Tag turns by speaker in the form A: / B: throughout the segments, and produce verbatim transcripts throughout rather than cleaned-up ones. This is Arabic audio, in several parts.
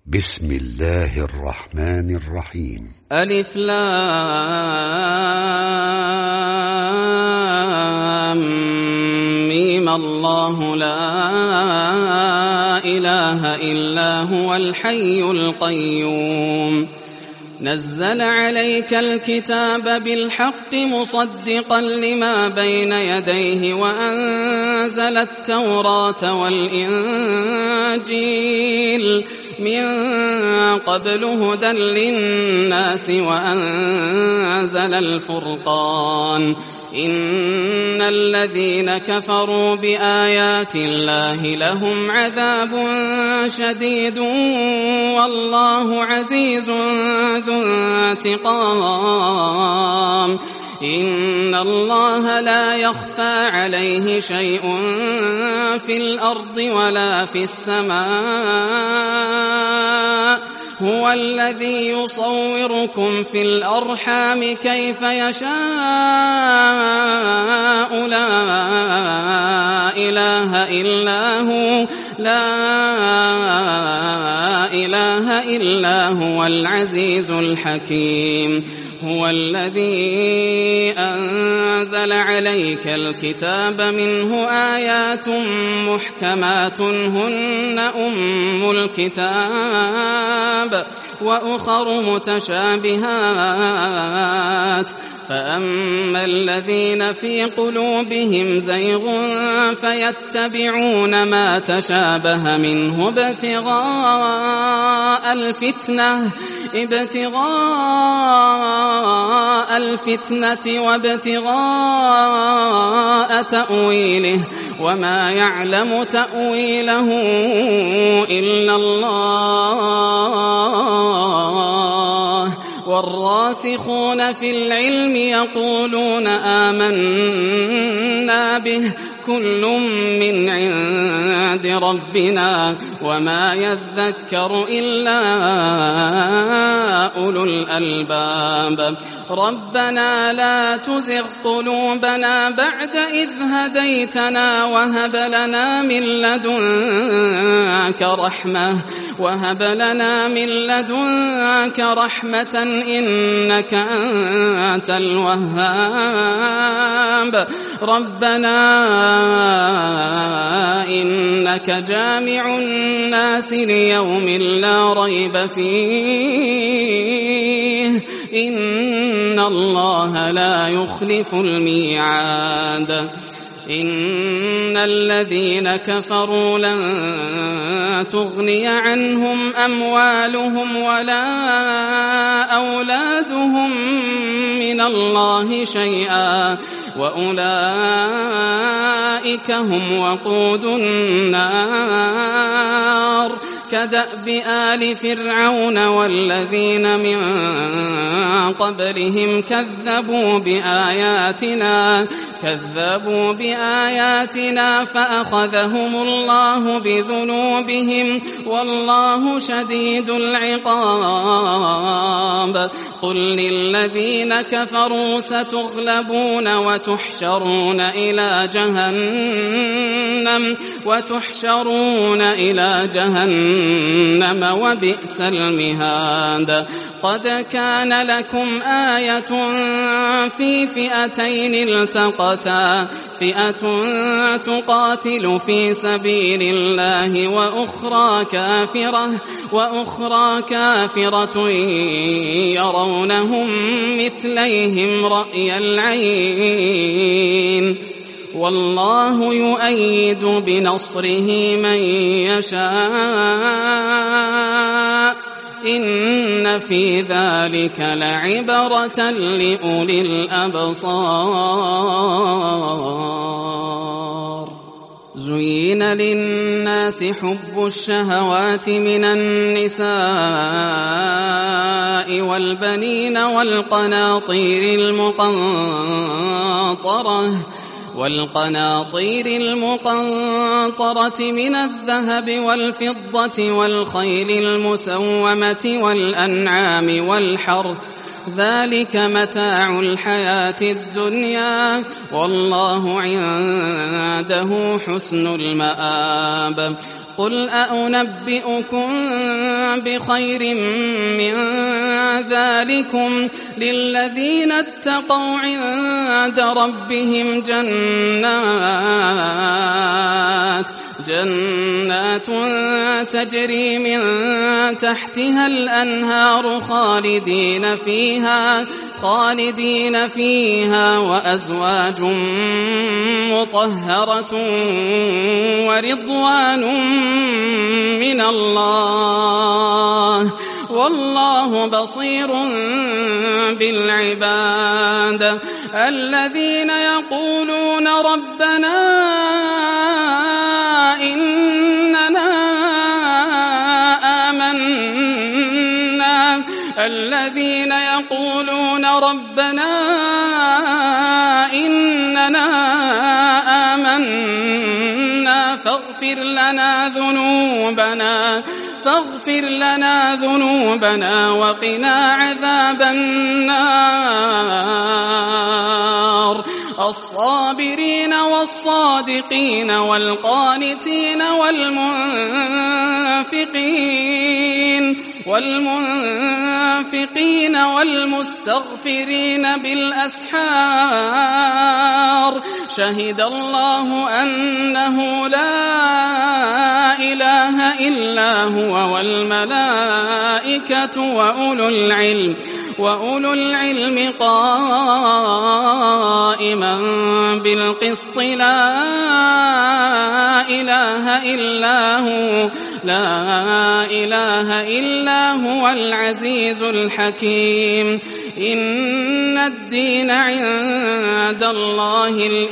A: بسم الله الرحمن الرحيم.
B: ألف لام ميم. الله لا إله إلا هو الحي القيوم. نزل عليك الكتاب بالحق مصدقا لما بين يديه وأنزل التوراة والإنجيل من قبل هدى للناس وأنزل الفرقان. إن الذين كفروا بآيات الله لهم عذاب شديد والله عزيز ذو انتقام. إن الله لا يخفى عليه شيء في الأرض ولا في السماء. هو الذي يصوركم في الأرحام كيف يشاء. لا إله إلا هو لا إله إلا هو العزيز الحكيم. هو الذي أنزل عليك الكتاب منه آيات محكمات هن أم الكتاب وأخر متشابهات. فأما الذين في قلوبهم زيغ فيتبعون ما تشابه منه ابتغاء الفتنة ابتغاء الفتنة وابتغاء تأويله وما يعلم تأويله إلا الله. والراسخون في العلم يقولون آمنا به كل من عند ربنا وما يذكر إلا أولو الألباب. ربنا لا تزغ قلوبنا بعد إذ هديتنا وهب لنا من لدنك رحمة وهب لنا من لدنك رحمة إنك أنت الوهاب. ربنا إنك جامع الناس ليوم لا ريب فيه إن الله لا يخلف الميعاد. إن الذين كفروا لن تغني عنهم أموالهم ولا أولادهم من الله شيئا وأولئك هم وقود النار. كدأب آل فرعون والذين من قبلهم كذبوا بآياتنا كذبوا بآياتنا فأخذهم الله بذنوبهم والله شديد العقاب. قل للذين كفروا ستغلبون وتحشرون إلى جهنم وتحشرون إلى جهنم وبئس المهاد. قد كان لكم آية في فئتين التقتا فئة تقاتل في سبيل الله وأخرى كافرة وأخرى كافرة يرونهم مثليهم رأي العين والله يؤيد بنصره من يشاء. إن في ذلك لعبرة لأولي الأبصار. زين للناس حب الشهوات من النساء والبنين والقناطير المقنطرة والقناطير المقنطرة من الذهب والفضة والخيل المسومة والأنعام والحرث ذلك متاع الحياة الدنيا والله عنده حسن المآب. قل أأنبئكم بخير من ذلكم للذين اتقوا عند ربهم جنات جنات تجري من تحتها الأنهار خالدين فيها خالدين فيها وأزواج مطهرة ورضوان من الله والله بصير بالعباد الذين يقولون ربنا إننا آمنا الذين يقولون ربنا إننا آمنا فاغفر لنا ذنوبنا فاغفر لنا ذنوبنا وقنا عذاب النار الصابرين والصادقين والقانتين والمنفقين والمنفقين والمستغفرين بالأسحار شهد الله أنه لا إله إلا هو والملائكة وأولو العلم وأولو العلم قائما بالقسط لا إله إلا هو لا إله إلا هو العزيز الحكيم إن الدين عند الله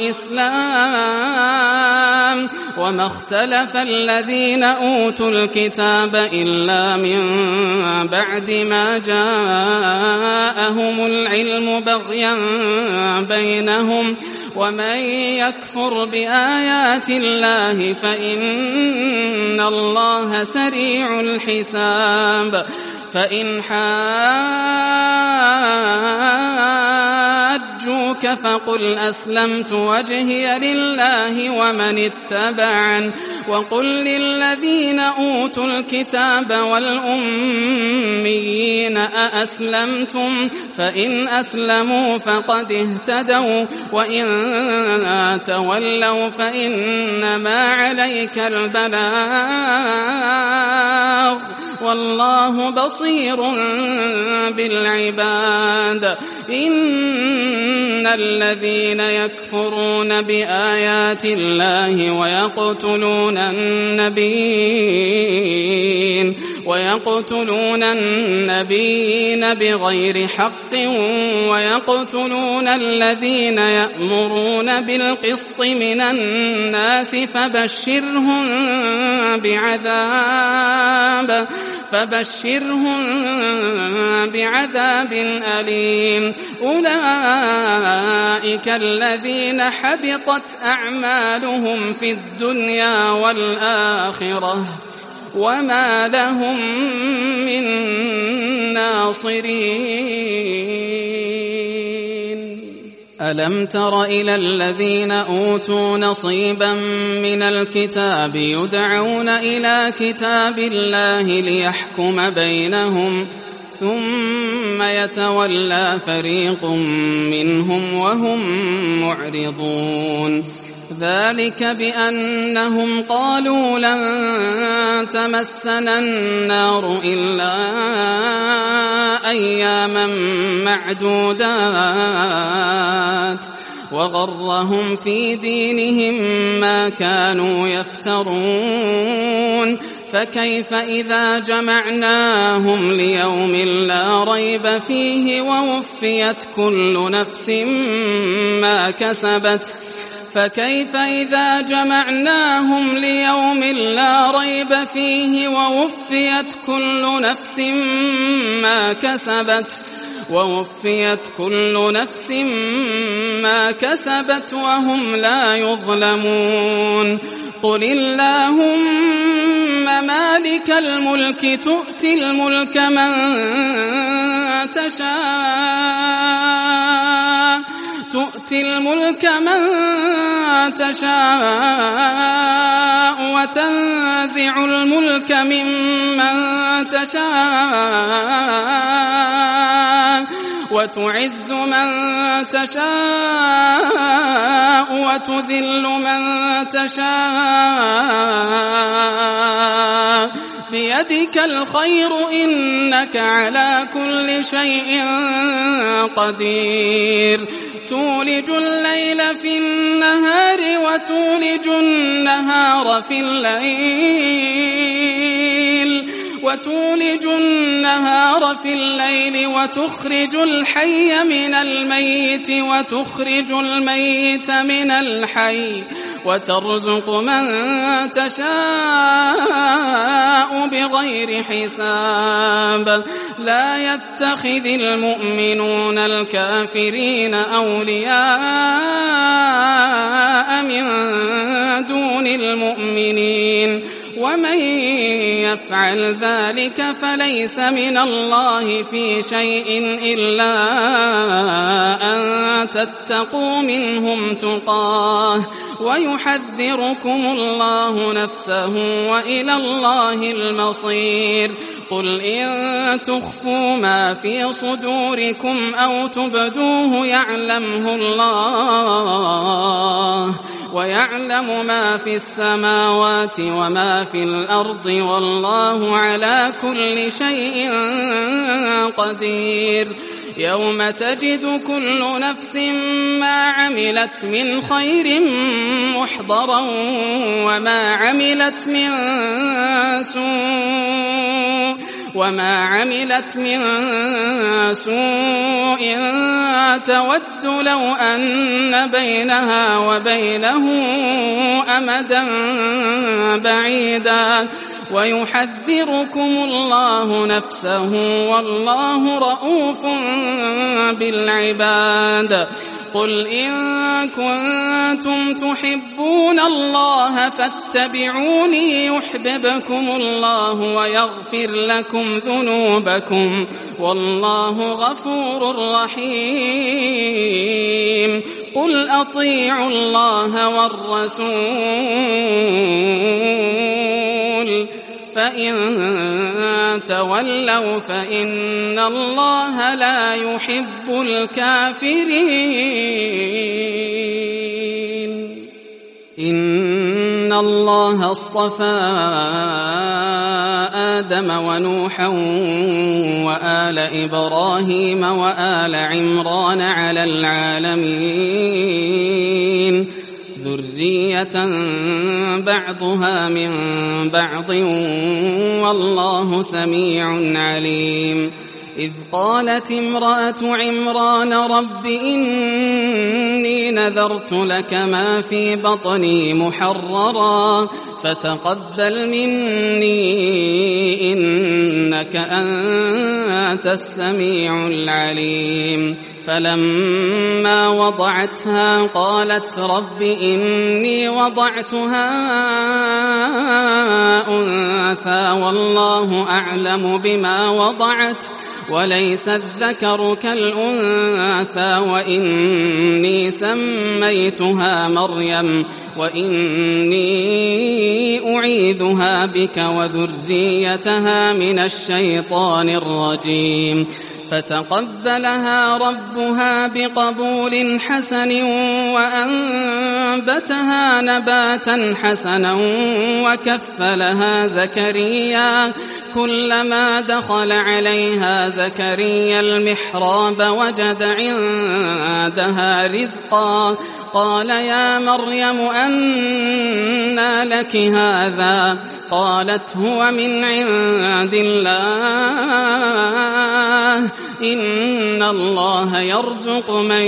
B: الإسلام وما اختلف الذين أوتوا الكتاب إلا من بعد ما جاءهم العلم بغيا بينهم ومن يكفر بآيات الله فإن الله سريع الحساب فإن حاجوك فقل أسلمت وجهي لله ومن اتبعن وقل للذين أوتوا الكتاب والأميين أأسلمتم فإن أسلموا فقد اهتدوا وإن تولوا فإنما عليك البلاغ والله بصير بالعباد إن الذين يكفرون بآيات الله ويقتلون النبيين ويقتلون النبيين بغير حق ويقتلون الذين يأمرون بالقسط من الناس فبشرهم بعذاب فبشرهم بعذاب أليم أولئك الذين حبطت أعمالهم في الدنيا والآخرة وما لهم من ناصرين ألم تر إلى الذين أوتوا نصيبا من الكتاب يدعون إلى كتاب الله ليحكم بينهم ثم يتولى فريق منهم وهم معرضون ذلك بأنهم قالوا لن تمسنا النار إلا أياما معدودات وغرهم في دينهم ما كانوا يفترون فكيف إذا جمعناهم ليوم لا ريب فيه ووفيت كل نفس ما كسبت فكيف إذا جمعناهم ليوم لا ريب فيه ووفيت كل نفس ما كسبت ووفيت كل نفس ما كسبت وهم لا يظلمون قل اللهم مالك الملك تؤتي الملك من تشاء تؤتي تؤتي الملك من تشاء وتنزع الملك ممن تشاء وتعز من تشاء وتذل من تشاء بيدك الخير إنك على كل شيء قدير تولج الليل في النهار وتولج النهار في الليل وتولج النهار في الليل وتخرج الحي من الميت وتخرج الميت من الحي وترزق من تشاء بغير حساب لا يتخذ المؤمنون الكافرين أولياء من دون المؤمنين ومن يفعل ذلك فليس من الله في شيء إلا أن تتقوا منهم تقاه ويحذركم الله نفسه وإلى الله المصير قل إن تخفوا ما في صدوركم أو تبدوه يعلمه الله ويعلم ما في السماوات وما في الأرض والله على كل شيء قدير يوم تجد كل نفس ما عملت من خير محضرا وما عملت من سوء وما عملت من سوء تود لو أن بينها وبينه أمدا بعيدا ويحذركم الله نفسه والله رؤوف بالعباد قل إن كنتم تحبون الله فاتبعوني يحببكم الله ويغفر لكم ذنوبكم والله غفور رحيم قل أطيعوا الله والرسول فإن تولوا فإن الله لا يحب الكافرين إن الله اصطفى آدم ونوحا وآل إبراهيم وآل عمران على العالمين ذرية بعضها من بعض والله سميع عليم إذ قالت امرأة عمران رب إني نذرت لك ما في بطني محررا فتقبل مني إنك أنت السميع العليم فلما وضعتها قالت رب إني وضعتها أنثى والله أعلم بما وضعت وليس الذكر كالأنثى وإني سميتها مريم وإني أعيذها بك وذريتها من الشيطان الرجيم فتقبلها ربها بقبول حسن وأنبتها نباتا حسنا وكفلها زكريا كلما دخل عليها زكريا المحراب وجد عندها رزقا قال يا مريم أنى لك هذا قالت هو من عند الله إن الله يرزق من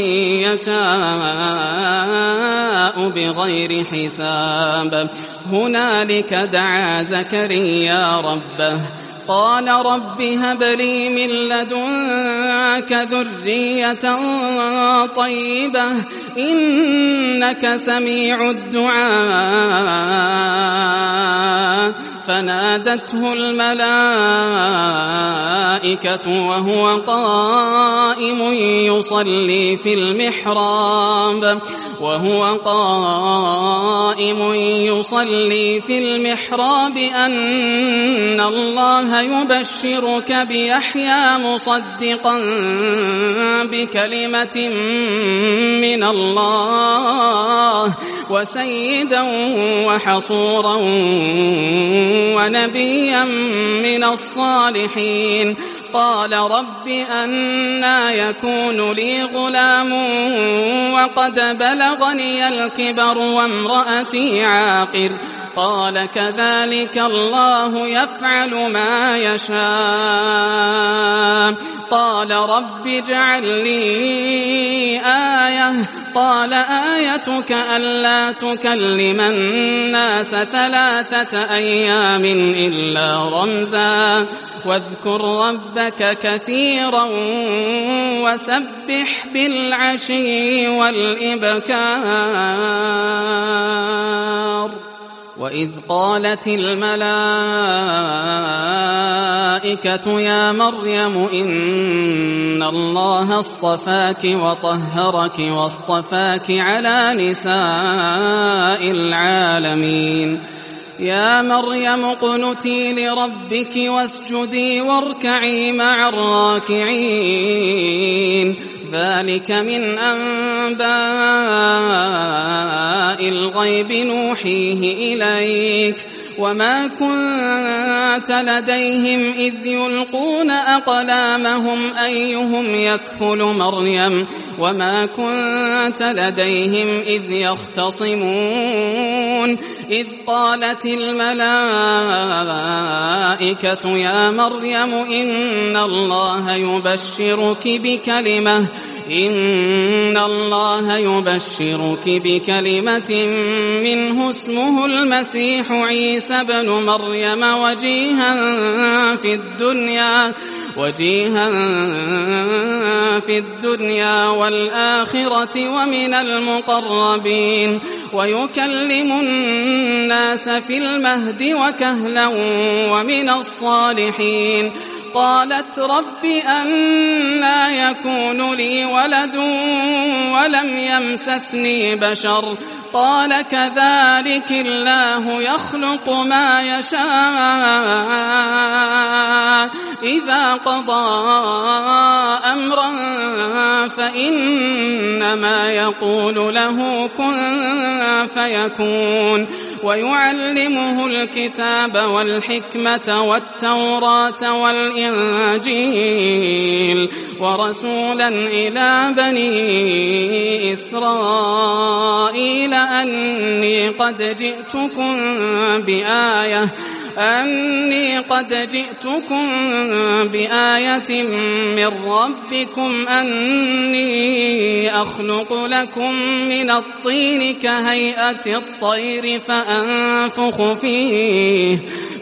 B: يشاء بغير حساب هنالك دعا زكريا ربه قال رب هب لي من لدنك ذرية طيبة إنك سميع الدعاء فنادته الملائكة الملائكة وهو قائم يصلي في المحراب وهو قائم يصلي في المحراب أن الله يبشرك بيحيى مصدقا بكلمة من الله وسيدا وحصورا ونبيا من الصالحين. قال رب أنى يكون لي غلام وقد بلغني الكبر وامرأتي عاقر. قال كذلك الله يفعل ما يشاء. قال رب اجعل لي آية. قال آيتك ألا تكلم الناس ثلاثة أيام إلا رمزا واذكر ربك كثيرا وسبح بالعشي والإبكار. وإذ قالت الملائكة يا مريم إن الله اصطفاك وطهرك واصطفاك على نساء العالمين. يا مريم اقنتي لربك واسجدي واركعي مع الراكعين. ذلك من أنباء الغيب نوحيه إليك وما كنت لديهم إذ يلقون أقلامهم أيهم يكفل مريم وما كنت لديهم إذ يختصمون. إذ قالت الملائكة يا مريم إن الله يبشرك بكلمة إن الله يبشرك بكلمة منه اسمه المسيح عيسى بن مريم وجيها في الدنيا وجيها في الدنيا والآخرة ومن المقربين ويكلم الناس في المهد وكهلا ومن الصالحين. قالت رب أنى يكون لي ولد ولم يمسسني بشر. قال كذلك الله يخلق ما يشاء إذا قضى أمرا فإنما يقول له كن فيكون. ويعلمه الكتاب والحكمة والتوراة والإنجيل ورسولا إلى بني إسرائيل أني قد جئتكم بآية أني قد جئتكم بآية من ربكم أني أخلق لكم من الطين كهيئة الطير فأنفخ فيه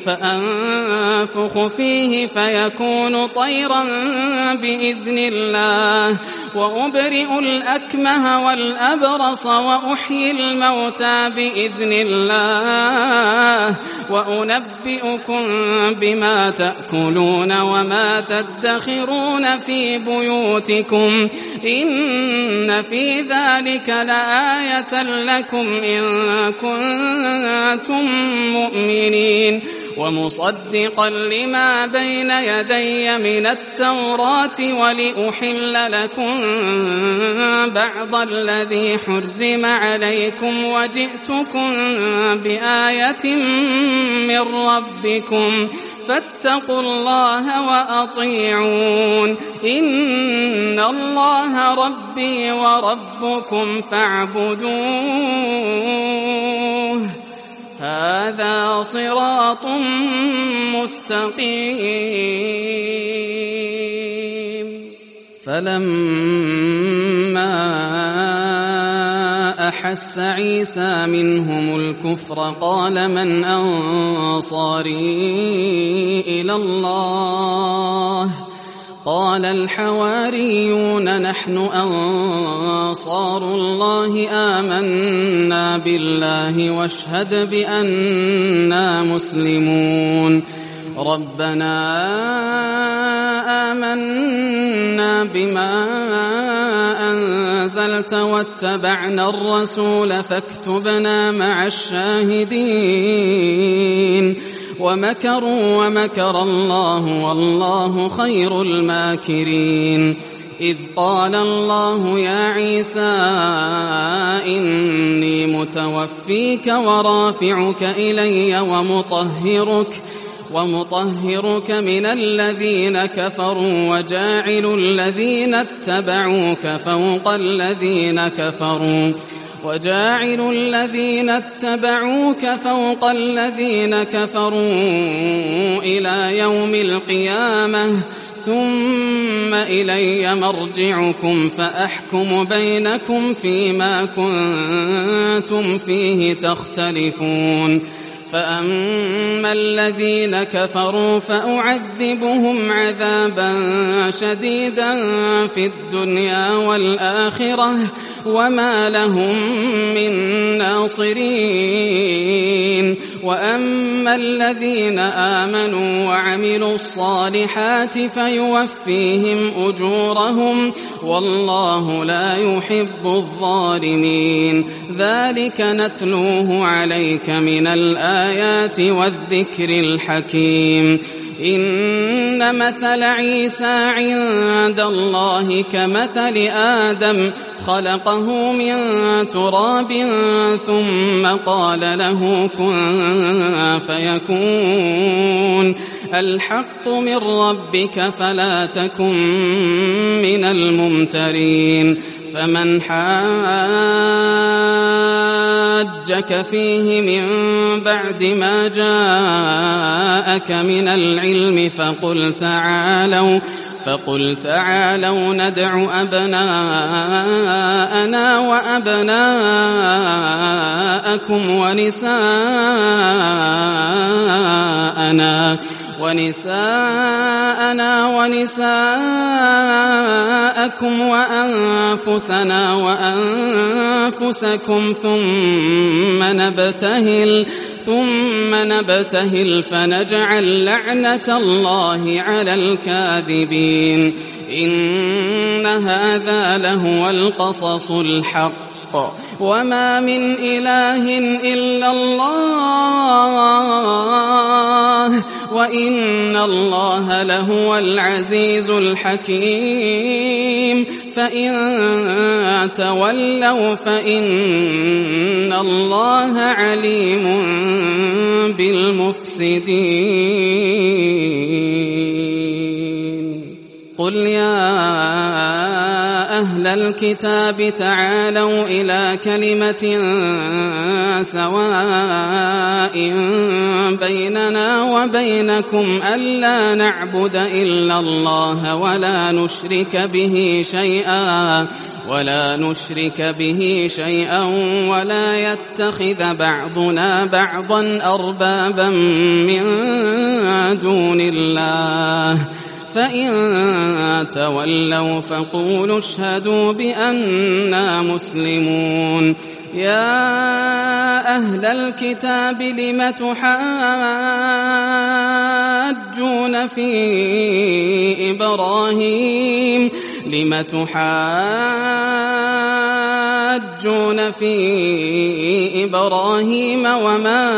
B: فأنفخ فيه فيكون طيرا بإذن الله وأبرئ الأكمه والأبرص وأحيي الموتى بإذن الله وأنبئكم بما تأكلون وما تدخرون في بيوتكم إن في ذلك لآية لكم إن كنتم مؤمنين. ومصدقا لما بين يدي من التوراة ولأحل لكم بعض الذي حرم عليكم وجئتكم بآية من ربكم فاتقوا الله وأطيعون إن الله ربي وربكم فاعبدوه هذا صراط مستقيم. فلما أحس عيسى منهم الكفر قال من أنصاري إلى الله قال الحواريون نحن أنصار الله آمنا بالله واشهد بأننا مسلمون. ربنا بما أنزلت واتبعنا الرسول فاكتبنا مع الشاهدين ومكروا ومكر الله والله خير الماكرين إذ قال الله يا عيسى إني متوفيك ورافعك إلي ومطهرك ومطهرك من الذين كفروا وجاعل الذين اتبعوك فوق الذين كفروا وجاعل الذين اتبعوك فوق الذين كفروا إلى يوم القيامة ثم إلي مرجعكم فأحكم بينكم فيما كنتم فيه تختلفون فأما الذين كفروا فأعذبهم عذابا شديدا في الدنيا والآخرة وما لهم من ناصرين وأما الذين آمنوا وعملوا الصالحات فيوفيهم أجورهم والله لا يحب الظالمين ذلك نتلوه عليك من الآيات الآيات والذكر الحكيم إن مثل عيسى عند الله كمثل آدم خلقه من تراب ثم قال له كن فيكون الحق من ربك فلا تكن من الممترين فمن حاجك فيه من بعد ما جاءك من العلم فقل تعالوا فقل تعالوا ندع أبناءنا وأبناءكم ونساءنا ونساءنا ونساءكم وأنفسنا وأنفسكم ثم نبتهل ثم نبتهل فنجعل لعنة الله على الكاذبين إن هذا لهو القصص الحق وما من إله إلا الله وإن الله لهو العزيز الحكيم فإن تولوا فإن الله عليم بالمفسدين قل يا أهل الكتاب تعالوا إلى كلمة سواء بيننا وبينكم ألا نعبد إلا الله ولا نشرك به شيئا ولا نشرك به شيئا ولا يتخذ بعضنا بعضا أربابا من دون الله فإن تولوا فقولوا اشهدوا بأننا مسلمون يا أهل الكتاب لم تحاجون في إبراهيم لم تحاجون في إبراهيم وما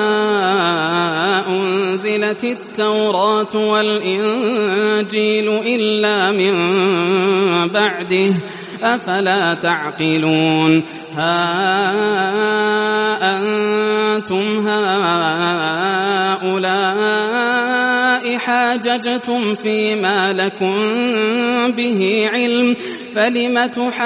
B: أنزلت التوراة والإنجيل إلا من بعده أفلا تعقلون ها أنتم هؤلاء حاججتم فيما لكم به علم فلم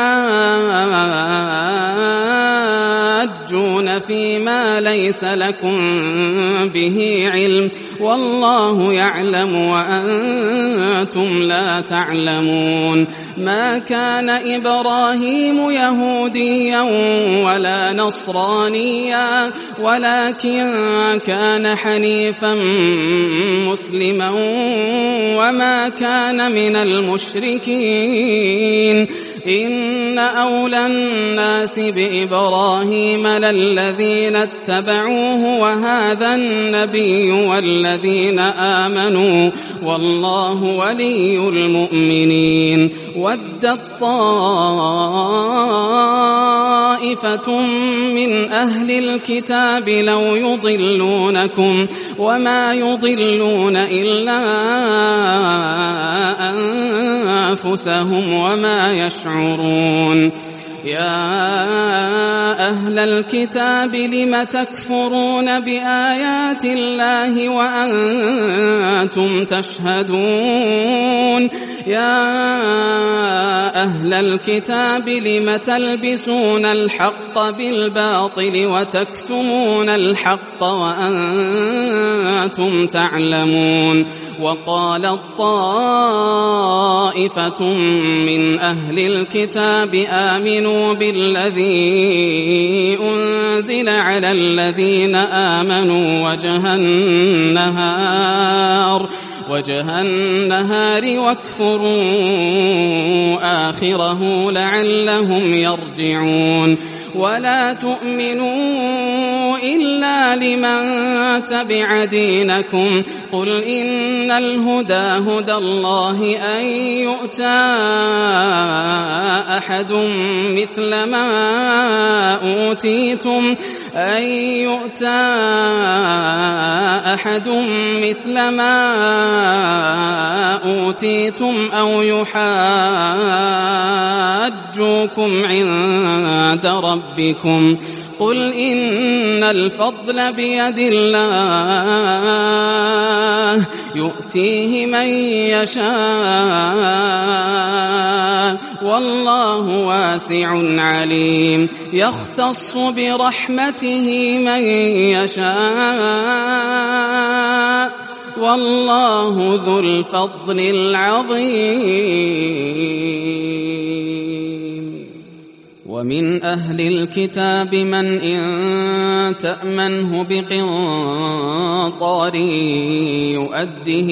B: تحاجون فيما ليس لكم به علم والله يعلم وأنتم لا تعلمون ما كان إبراهيم يهوديا ولا نصرانيا ولكن كان حنيفا مسلما وما كان من المشركين إن أولى الناس بإبراهيم للذين اتبعوه وهذا النبي والذين آمنوا والله ولي المؤمنين. ودت طائفة من أهل الكتاب لو يضلونكم وما يضلون إلا أنفسهم وما يشعرون. يا أهل الكتاب لم تكفرون بآيات الله وأنتم تشهدون. يا أهل الكتاب لم تلبسون الحق بالباطل وتكتمون الحق وأنتم تعلمون. وقالت طائفة من أهل الكتاب آمنوا بالذي أنزل على الذين آمنوا وجه النهار وجه النهار واكفروا آخره لعلهم يرجعون. ولا تؤمنوا إلا لمن تبع دينكم. قل إن الهدى هدى الله أن يؤتى أحد مثل ما أوتيتم أن يؤتى أحد مثل ما أوتيتم أو يحاجوكم عند ربكم. قل إن الفضل بيد الله يؤتيه من يشاء والله واسع عليم. يختص برحمته من يشاء والله ذو الفضل العظيم. ومن أهل الكتاب من إن تأمنه بقنطار يؤده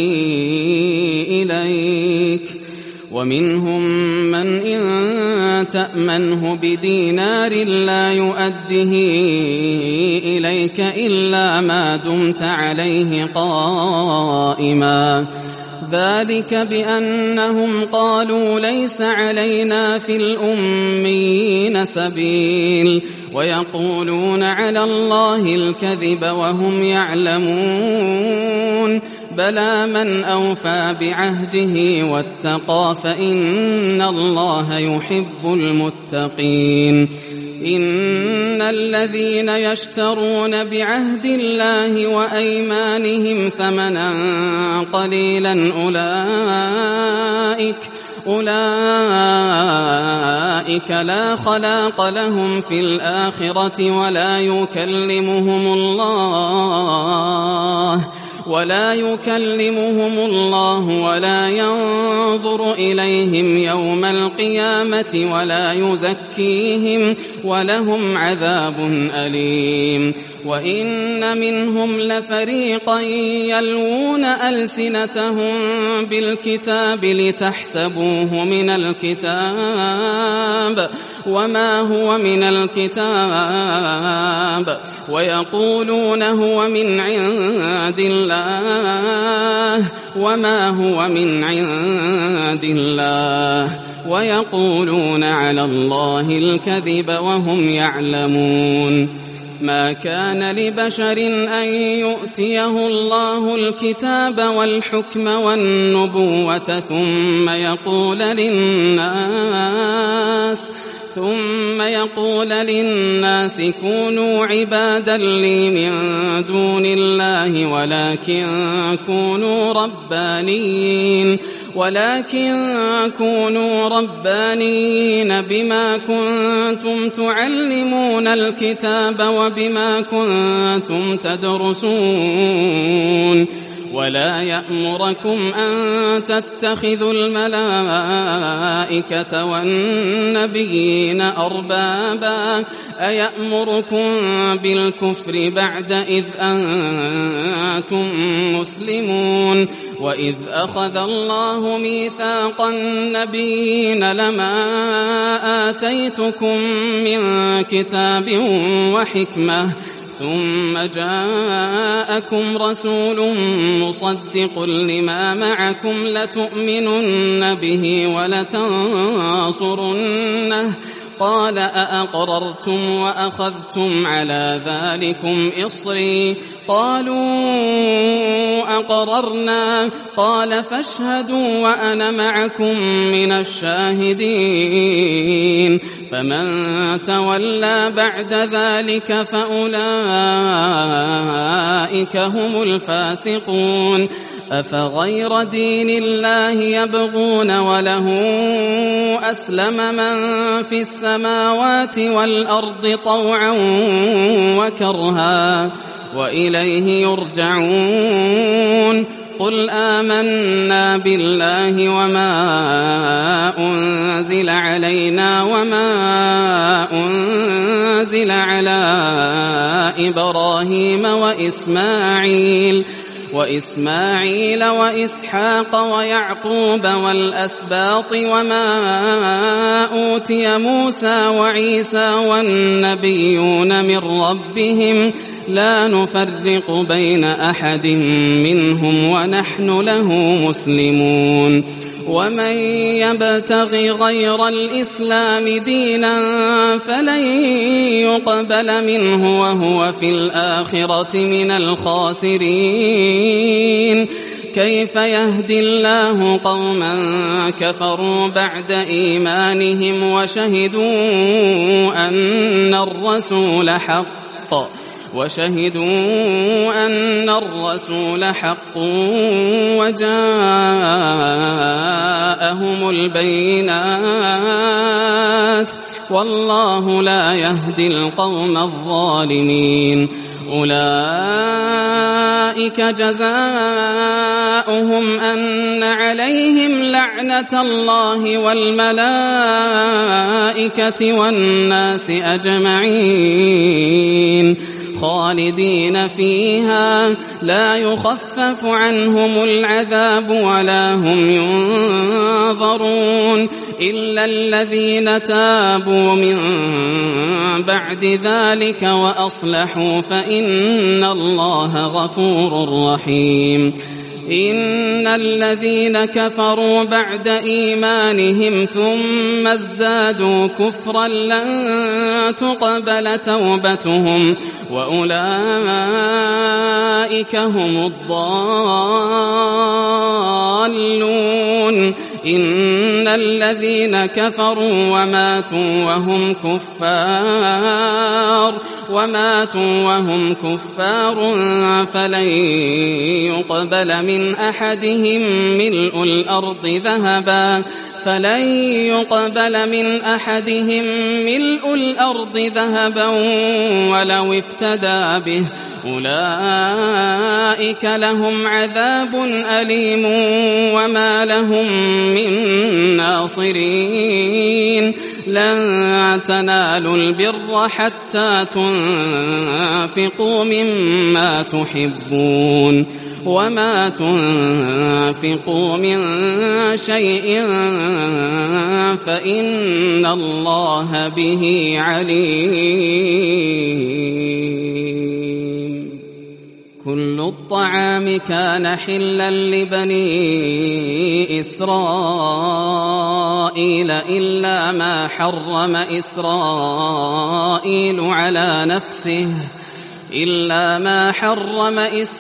B: إليك ومنهم من إن تأمنه بدينار لا يؤده إليك إلا ما دمت عليه قائما. ذلك بأنهم قالوا ليس علينا في الأميين سبيل ويقولون على الله الكذب وهم يعلمون. بلى من أوفى بعهده واتقى فإن الله يحب المتقين. إن الذين يشترون بعهد الله وأيمانهم ثمنا قليلا أولئك أولئك لا خلاق لهم في الآخرة ولا يكلمهم الله ولا يكلمهم الله ولا ينظر إليهم يوم القيامة ولا يزكيهم ولهم عذاب أليم. وإن منهم لفريقا يلوون ألسنتهم بالكتاب لتحسبوه من الكتاب وما هو من الكتاب ويقولون هو من عند الله وما هو من عند الله ويقولون على الله الكذب وهم يعلمون. ما كان لبشر أن يؤتيه الله الكتاب والحكم والنبوة ثم يقول للناس ثم يقول للناس كونوا عبادا لي من دون الله ولكن كونوا ربانيين ولكن كونوا ربانيين بما كنتم تعلمون الكتاب وبما كنتم تدرسون. ولا يأمركم أن تتخذوا الملائكة والنبيين أربابا أيأمركم بالكفر بعد إذ أنتم مسلمون. وإذ أخذ الله ميثاق النبيين لما آتيتكم من كتاب وحكمة ثم جاءكم رسول مصدق لما معكم لتؤمنن به ولتنصرنه قال أأقررتم وأخذتم على ذلكم إصري قالوا أقررنا قال فاشهدوا وأنا معكم من الشاهدين فمن تولى بعد ذلك فأولئك هم الفاسقون أفغير دين الله يبغون وله أسلم من في السماوات والأرض طوعا وكرها وإليه يرجعون قل آمنا بالله وما أنزل علينا وما أنزل على إبراهيم وإسماعيل وإسماعيل وإسحاق ويعقوب والأسباط وما أوتي موسى وعيسى والنبيون من ربهم لا نفرق بين أحد منهم ونحن له مسلمون ومن يبتغ غير الإسلام دينا فلن يقبل منه وهو في الآخرة من الخاسرين كيف يهدي الله قوما كفروا بعد إيمانهم وشهدوا أن الرسول حق وشهدوا أن الرسول حق وجاءهم البينات والله لا يهدي القوم الظالمين أولئك جزاؤهم أن عليهم لعنة الله والملائكة والناس أجمعين خالدين فيها لا يخفف عنهم العذاب ولا هم ينظرون إلا الذين تابوا من بعد ذلك وأصلحوا فإن الله غفور رحيم إن الذين كفروا بعد إيمانهم ثم ازدادوا كفرا لن تقبل توبتهم وأولئك هم الضالون إن الذين كفروا وماتوا وهم كفار وماتوا وهم كفار فلن يقبل من أحدهم ملء الأرض ذهبا فلن يقبل من أحدهم ملء الأرض ذهبا ولو افتدى به أولئك لهم عذاب أليم وما لهم من ناصرين لن تنالوا البر حتى تنفقوا مما تحبون وما تنفقوا من شيء فإن الله به عليم كل الطعام كان حلا لبني إسرائيل إلا ما حرم إسرائيل على نفسه إلا ما حرم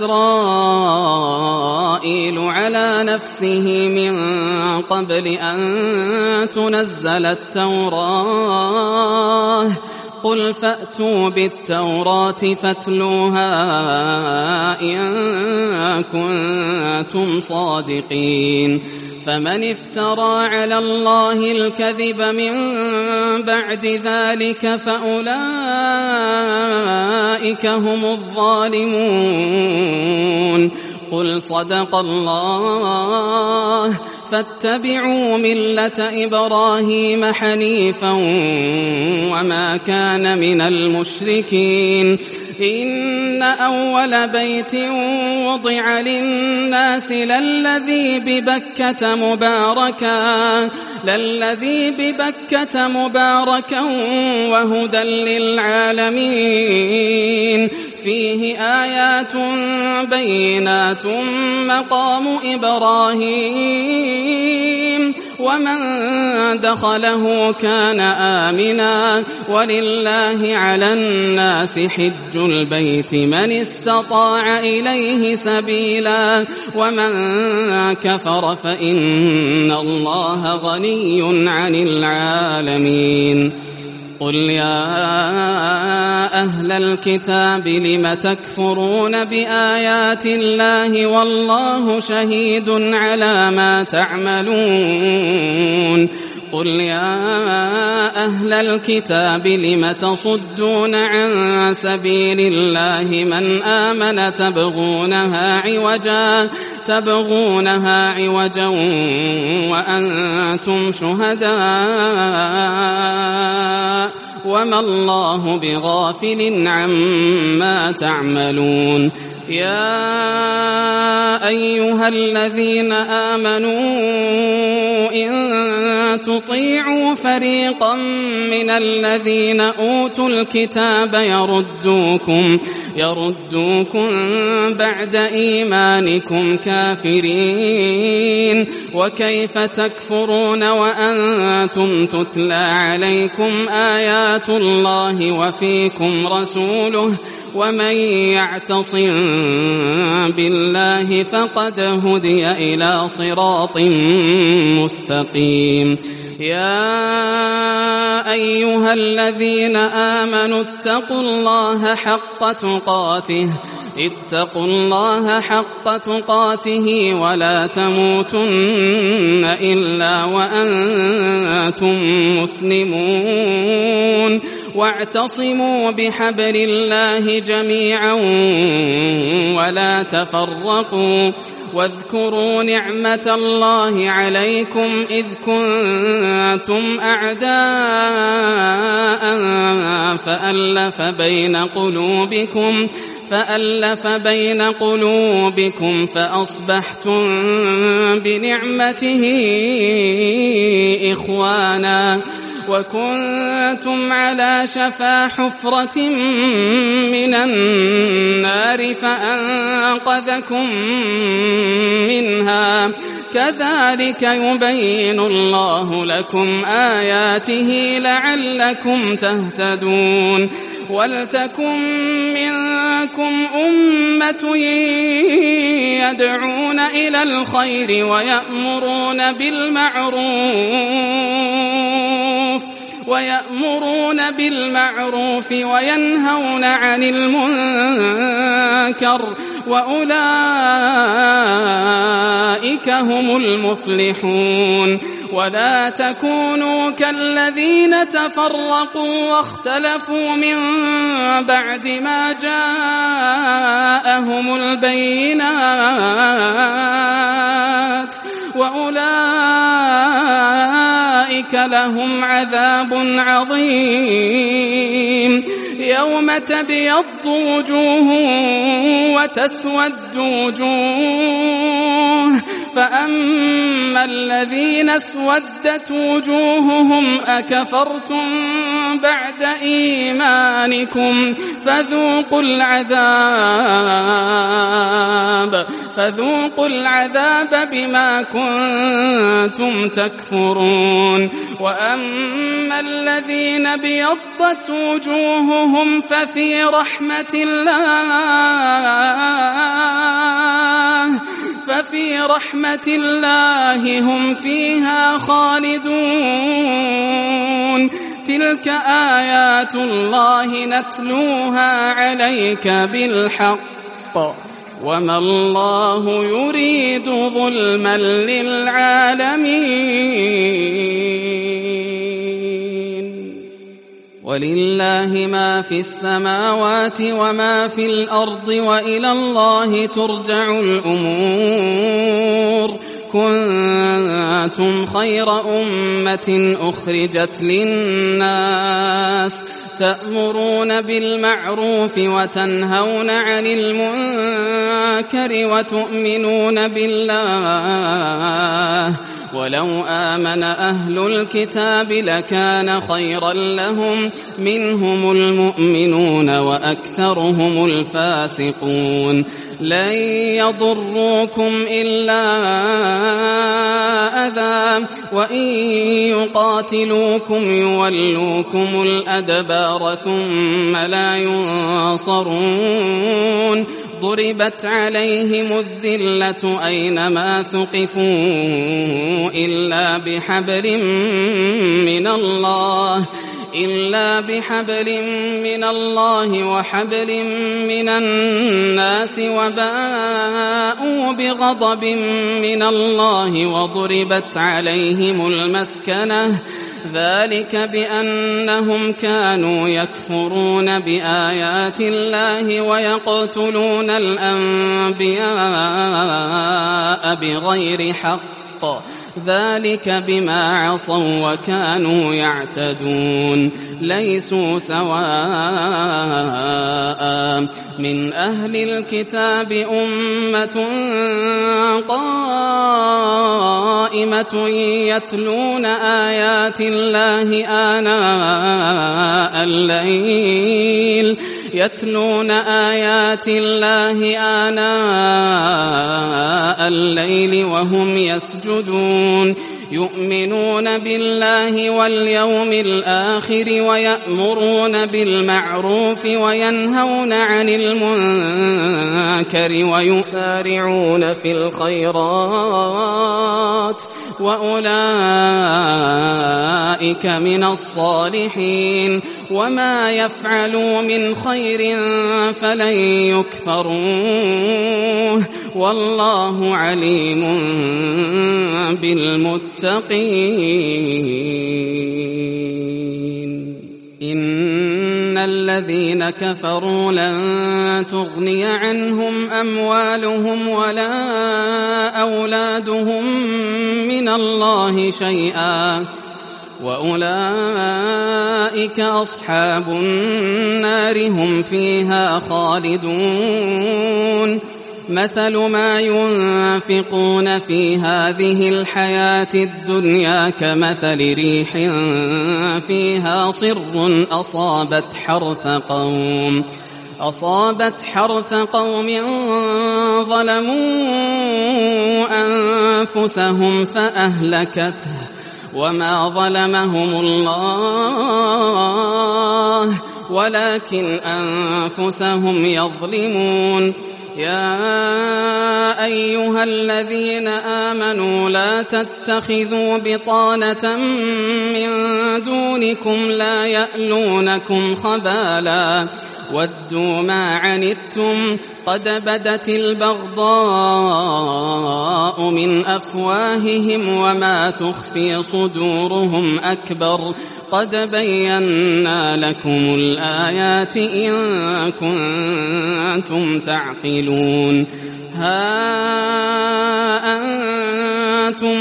B: إسرائيل على نفسه من قبل أن تنزل التوراة قل فأتوا بالتوراة فاتلوها إن كنتم صادقين فمن افترى على الله الكذب من بعد ذلك فأولئك هم الظالمون قل صدق الله فاتبعوا ملة إبراهيم حنيفا وما كان من المشركين إن أول بيت وضع للناس للذي ببكة مباركا للذي ببكة مباركا وهدى للعالمين فيه آيات بينات مقام إبراهيم ومن دخله كان آمنا ولله على الناس حج البيت من استطاع إليه سبيلا ومن كفر فإن الله غني عن العالمين. قل يا أهل الكتاب لم تكفرون بآيات الله والله شهيد على ما تعملون. قل يا أهل الكتاب لم تصدون عن سبيل الله من آمن تبغونها عوجا تبغونها عوجا وأنتم شهداء وما الله بغافل عما تعملون. يا أيها الذين آمنوا إن تطيعوا فريقا من الذين أوتوا الكتاب يردوكم يردوكم بعد إيمانكم كافرين وكيف تكفرون وأنتم تتلى عليكم آيات الله وفيكم رسوله ومن يعتصم بالله فقد هدي إلى صراط مستقيم. يا أيها الذين آمنوا اتقوا الله حق تقاته اتقوا الله حق تقاته ولا تموتن إلا وأنتم مسلمون واعتصموا بحبل الله جميعا ولا تفرقوا واذكروا نعمة الله عليكم إذ كنتم أعداء فألف بين قلوبكم فألف بين قلوبكم فأصبحتم بنعمته إخوانا وكنتم على شفا حفرة من النار فأنقذكم منها كذلك يبين الله لكم آياته لعلكم تهتدون. ولتكن منكم أمة يدعون إلى الخير ويأمرون بالمعروف ويأمرون بالمعروف وينهون عن المنكر وأولئك هم المفلحون. ولا تكونوا كالذين تفرقوا واختلفوا من بعد ما جاءهم البينات وأولئك لهم عذاب عظيم. يوم تبيض وجوه وتسود وجوه فأما الذين اسودت وجوههم أكفرتم بعد إيمانكم فذوقوا العذاب فذوقوا العذاب بما كنتم تكفرون. وأما الذين ابيضت وجوههم ففي رحمة الله ففي رحمة الله هم فيها خالدون. تلك آيات الله نتلوها عليك بالحق وما الله يريد ظلما للعالمين. ولله ما في السماوات وما في الأرض وإلى الله ترجع الأمور. كنتم خير أمة أخرجت للناس تأمرون بالمعروف وتنهون عن المنكر وتؤمنون بالله ولو آمن أهل الكتاب لكان خيرا لهم منهم المؤمنون وأكثرهم الفاسقون لن يضروكم إلا أذى وإن يقاتلوكم يولوكم الأدبار ثم لا ينصرون ضربت عليهم الذلة أينما ثقفوا إلا بحبل من الله إلا بحبل من الله وحبل من الناس وباءوا بغضب من الله وضربت عليهم المسكنة ذلك بأنهم كانوا يكفرون بآيات الله ويقتلون الأنبياء بغير حق ذلك بما عصوا وكانوا يعتدون ليسوا سواء من أهل الكتاب أمة قائمة يتلون آيات الله آناء الليل يتلون آيات الله آناء الليل وهم يسجدون يؤمنون بالله واليوم الآخر ويأمرون بالمعروف وينهون عن المنكر ويسارعون في الخيرات وأولئك من الصالحين وما يفعلوا من خير فلن يكفروه والله عليم بالمتقين إن الذين كفروا لن تغني عنهم أموالهم ولا أولادهم من الله شيئا وأولئك أصحاب النار هم فيها خالدون مثل ما ينفقون في هذه الحياة الدنيا كمثل ريح فيها صر أصابت حرث قوم أصابت حرث قوم ظلموا أنفسهم فأهلكته وما ظلمهم الله ولكن أنفسهم يظلمون يا أيها الذين آمنوا لا تتخذوا بطانة من دونكم لا يألونكم خبالا ودوا ما عنتم قد بدت البغضاء من أفواههم وما تخفي صدورهم أكبر قد بينا لكم الآيات إن كنتم تعقلون ها أنتم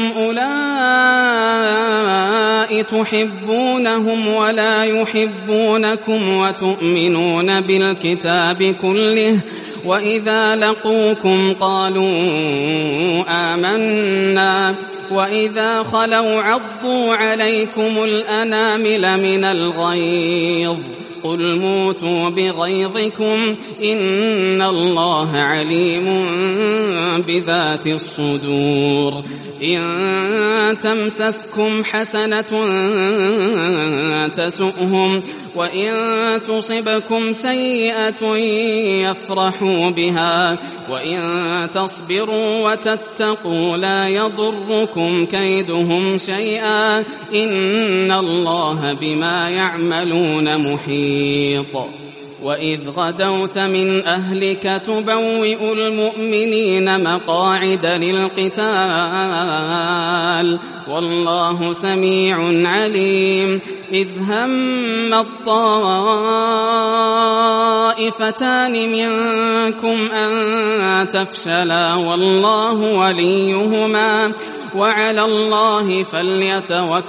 B: أولئك تحبونهم ولا يحبونكم وتؤمنون بالكتاب كله وإذا لقوكم قالوا آمنا وإذا خلوا عضوا عليكم الأنامل من الغيظ قل موتوا بغيظكم إن الله عليم بذات الصدور إن تمسسكم حسنة تسؤهم وإن تصبكم سيئة يفرحوا بها وإن تصبروا وتتقوا لا يضركم كيدهم شيئا إن الله بما يعملون محيط وإذ غدوت من أهلك تبوئ المؤمنين مقاعد للقتال والله سميع عليم إذ هم الطائفتان منكم أن تفشلا والله وليهما وعلى الله فليتوكل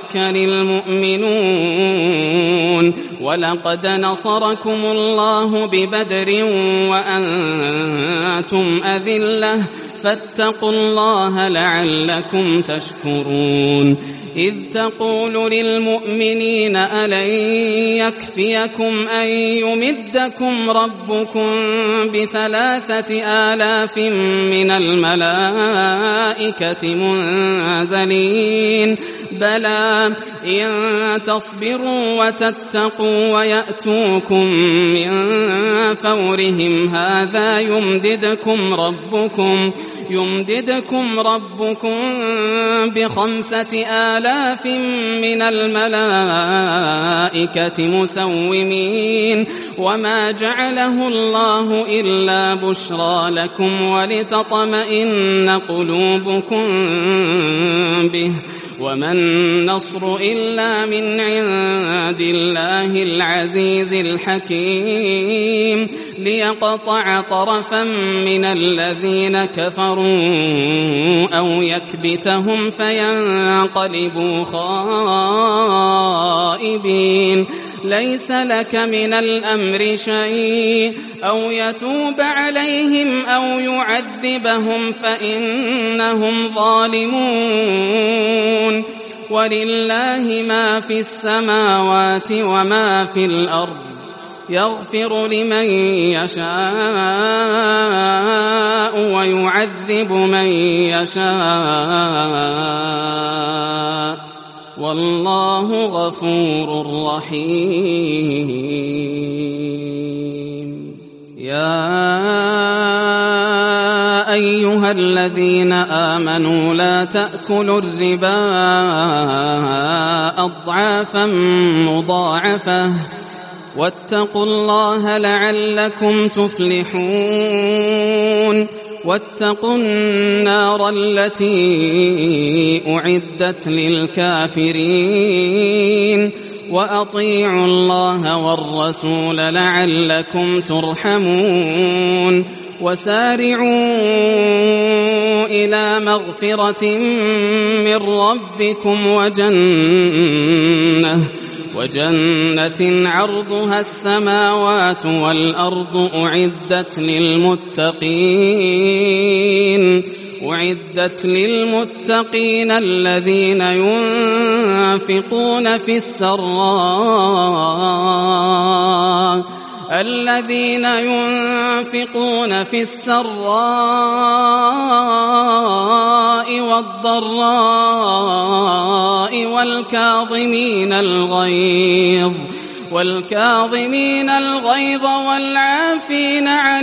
B: المؤمنون ولقد نصركم الله ببدر وأنتم أذلة فاتقوا الله لعلكم تشكرون إذ تقول للمؤمنين ألن يكفيكم أن يمدكم ربكم بثلاثة آلاف من الملائكة منزلين بلى إن تصبروا وتتقوا ويأتوكم من فورهم هذا يمددكم ربكم يمددكم ربكم بخمسة آلاف من الملائكة مسومين وما جعله الله إلا بشرى لكم ولتطمئن قلوبكم به وما النصر إلا من عند الله العزيز الحكيم ليقطع طرفا من الذين كفروا أو يكبتهم فينقلبوا خائبين ليس لك من الأمر شيء أو يتوب عليهم أو يعذبهم فإنهم ظالمون ولله ما في السماوات وما في الأرض يغفر لمن يشاء ويعذب من يشاء والله غفور رحيم يا أيها الذين آمنوا لا تأكلوا الربا أضعافا مضاعفة واتقوا الله لعلكم تفلحون واتقوا النار التي أعدت للكافرين وأطيعوا الله والرسول لعلكم ترحمون وسارعوا إلى مغفرة من ربكم وجنة وجنة عرضها السماوات والأرض أعدت للمتقين أعدت للمتقين الذين ينفقون في السراء الذين ينفقون في السراء والضراء والكاظمين الغيظ والكاظمين الغيظ والعافين عن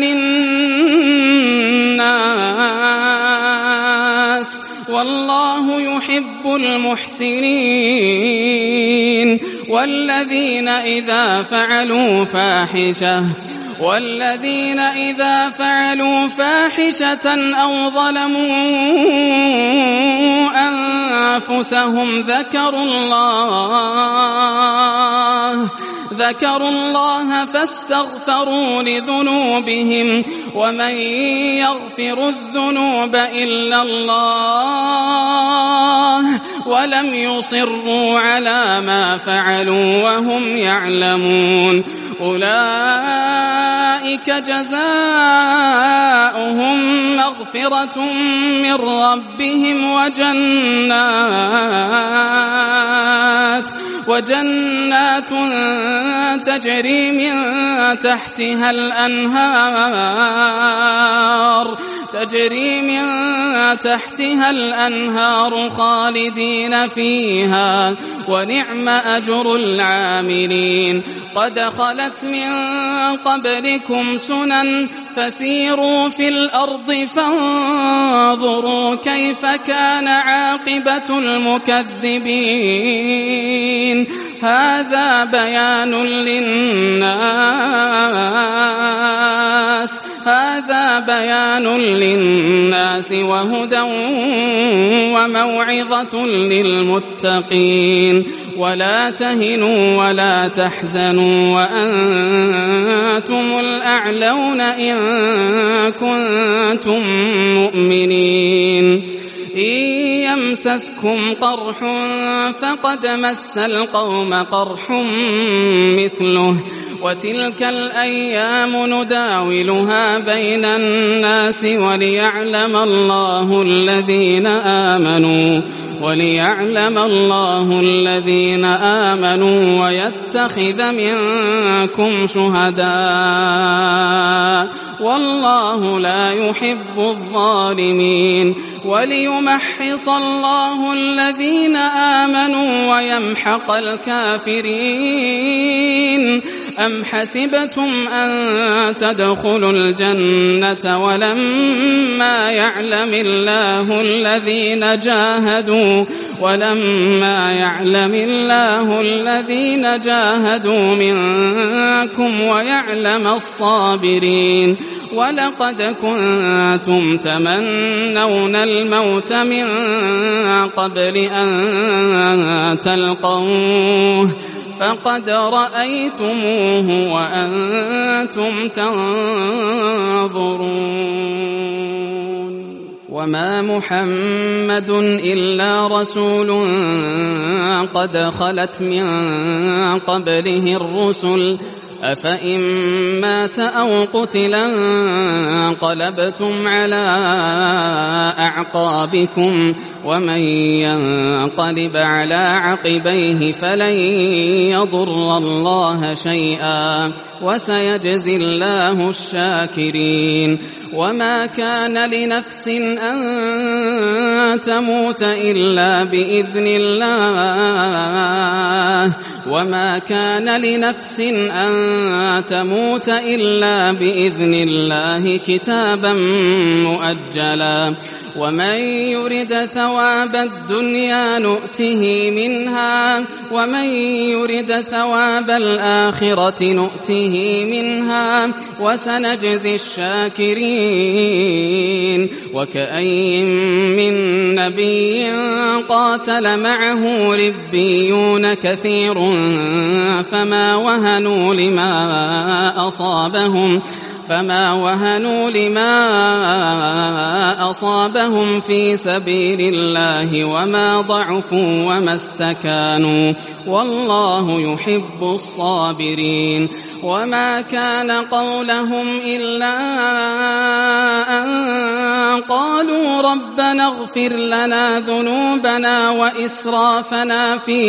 B: الناس والله يحب المحسنين والذين إذا فعلوا فاحشة والذين إذا فعلوا فاحشة أو ظلموا أنفسهم ذكروا الله ذكروا الله فاستغفروا لذنوبهم ومن يغفر الذنوب إلا الله ولم يصروا على ما فعلوا وهم يعلمون أولئك جزاؤهم مغفرة من ربهم وجنات وجنات تجري من تحتها الأنهار تجري من تحتها الأنهار خالدين فيها ونعم أجر العاملين قد خلت من قبلكم سنن فسيروا في الأرض فانظروا كيف كان عاقبة المكذبين هذا بيان للناس هذا بيان للناس وهدى وموعظة للمتقين ولا تهنوا ولا تحزنوا وأنتم الأعلون إن كنتم مؤمنين إن يمسسكم قرح فقد مس القوم قرح مثله وتلك الأيام نداولها بين الناس وليعلم الله الذين آمنوا وليعلم الله الذين آمنوا ويتخذ منكم شهداء والله لا يحب الظالمين وليمحص الله الذين آمنوا ويمحق الكافرين أم حسبتم أن تدخلوا الجنة ولما يعلم الله الذين جاهدوا ولما يعلم الله الذين جاهدوا منكم ويعلم الصابرين ولقد كنتم تمنون الموت من قبل أن تلقوه فقد رأيتموه وأنتم تنظرون وما محمد إلا رسول قد خلت من قبله الرسل أفإن مات أو قتلا انقلبتم على أعقابكم ومن ينقلب على عقبيه فلن يضر الله شيئا وسيجزي الله الشاكرين وما كان لنفس أن تموت إلا بإذن الله وما كان لنفس أن تموت إلا بإذن الله كتابا مؤجلا ومن يرد ثواب الدنيا نؤته منها ومن يرد ثواب الآخرة نؤته منها وسنجزي الشاكرين وكأي من نبي قاتل معه ربيون كثير فما وهنوا لما أصابهم فما وهنوا لما أصابهم في سبيل الله وما ضعفوا وما استكانوا والله يحب الصابرين وما كان قولهم إلا أن قالوا ربنا اغفر لنا ذنوبنا وإسرافنا في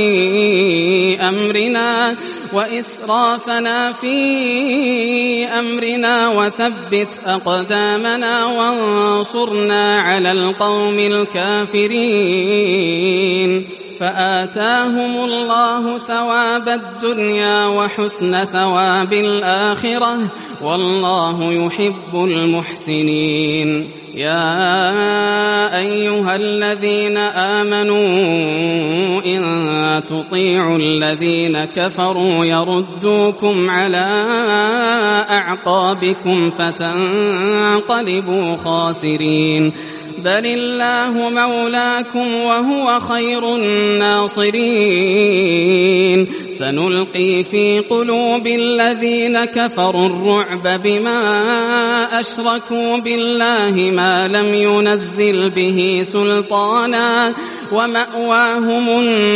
B: أمرنا وإسرافنا في أمرنا وثبت أقدامنا وانصرنا على القوم الكافرين فآتاهم الله ثواب الدنيا وحسن ثواب الآخرة والله يحب المحسنين يا أيها الذين آمنوا إن تطيعوا الذين كفروا يردوكم على أعقابكم فتنقلبوا خاسرين بل الله مولاكم وهو خير الناصرين سنلقي في قلوب الذين كفروا الرعب بما أشركوا بالله ما لم ينزل به سلطانا ومأواهم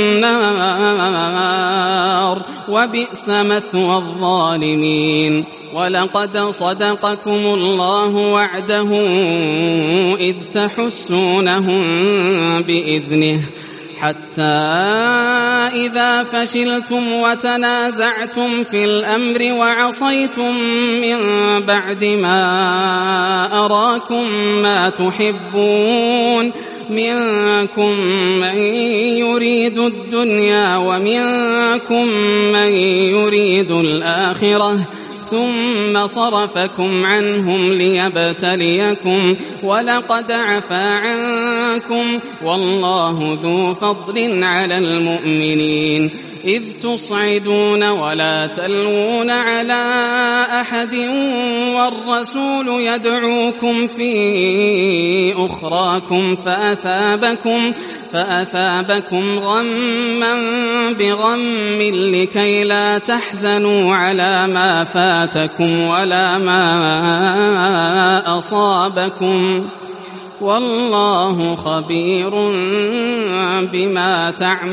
B: النار وبئس مثوى الظالمين ولقد صدقكم الله وعده إذ تحسونهم بإذنه حتى إذا فشلتم وتنازعتم في الأمر وعصيتم من بعد ما أراكم ما تحبون منكم من يريد الدنيا ومنكم من يريد الآخرة ثم صرفكم عنهم ليبتليكم ولقد عفا عنكم والله ذو فضل على المؤمنين إذ تصعدون ولا تلوون على أحد والرسول يدعوكم في أخراكم فأثابكم فأثابكم غما بغم لكي لا تحزنوا على ما فاتكم ولا ما أصابكم والله خبير بما